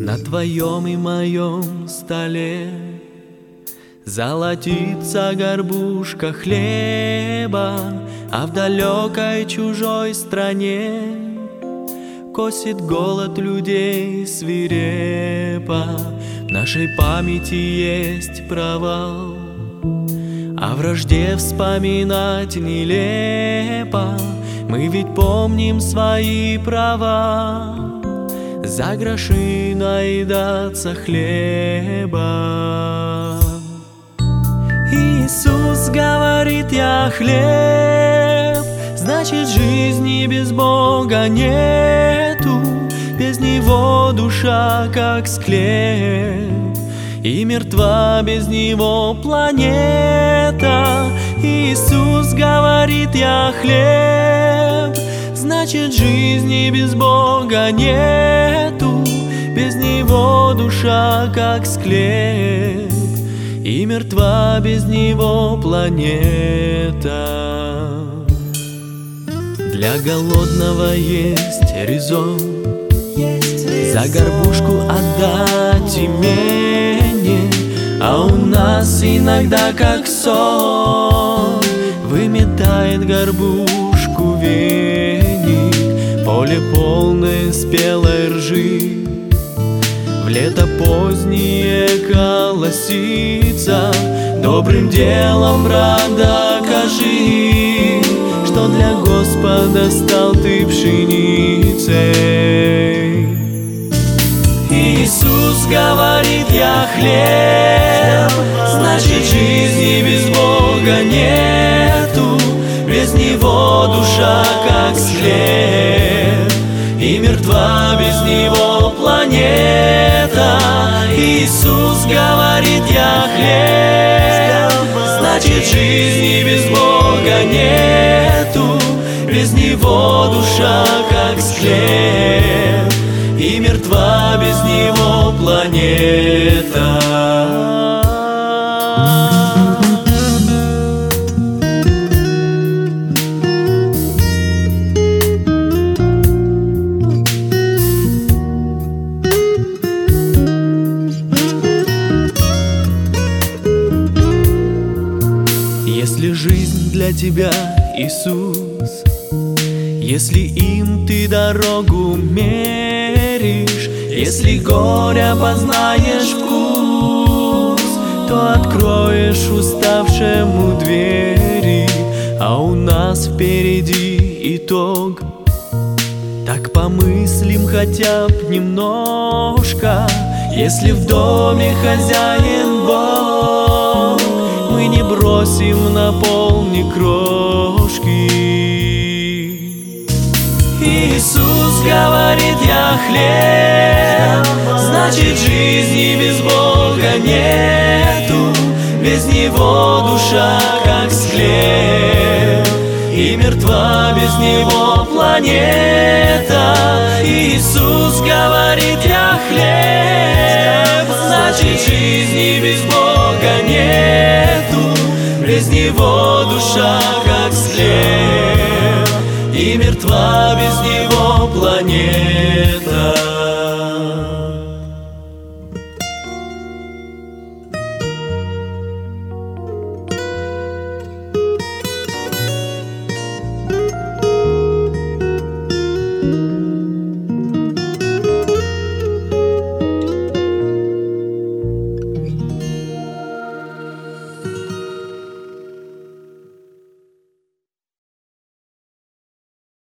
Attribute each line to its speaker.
Speaker 1: На твоем и моем столе золотится горбушка хлеба, а в далекой чужой стране косит голод людей свирепо. В нашей памяти есть провал, о вражде вспоминать нелепо. Мы ведь помним свои права, за гроши наедаться хлеба. Иисус говорит: я хлеб, значит жизни без Бога нету. Без Него душа как склеп, и мертва без Него планета. Иисус говорит: я хлеб, значит жизни без Бога нету. Без Него душа как склеп, и мертва без Него планета. Для голодного есть резон, за горбушку отдать имение. А у нас иногда как сон выметает горбушку веник. Поле полное спелой ржи, в лето позднее колосится. Добрым делом, брат, докажи, что для Господа стал ты пшеницей. Иисус говорит: я хлеб, значит жизни без Бога нету. Без Него душа как склеп, и мертва без Него планета. Иисус говорит: я хлеб, значит жизни без Бога нету. Без Него душа как склеп, и мертва без Него планета. Если жизнь для тебя Иисус, если им ты дорогу меришь, если горя познаешь вкус, то откроешь уставшему двери. А у нас впереди итог, так помыслим хотя бы немножко. Если в доме хозяин Бог, мы не бросим на пол ни крошки. Иисус говорит: я хлеб, значит жизни без Бога нету. Без Него душа как склеп, и мертва без Него планета. Иисус говорит: я хлеб, значит жизни без Бога нету. Без Него душа как склеп, и мертва без Него планета.